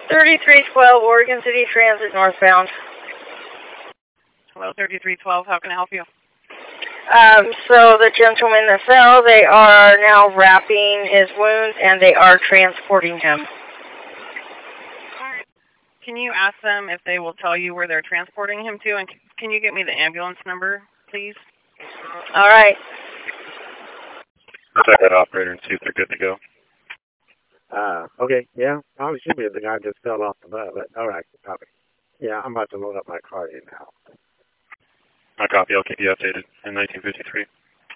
3312 Oregon City Transit northbound. Hello, 3312. How can I help you? So the gentleman that fell, they are now wrapping his wounds and they are transporting him. Can you ask them if they will tell you where they're transporting him to? And can you get me the ambulance number, please? All right. I'll check that operator and see if they're good to go. Okay, yeah, probably should be the guy just fell off the bus, but all right, copy. Yeah, I'm about to load up my car here now. I copy. I'll keep you updated in 1953.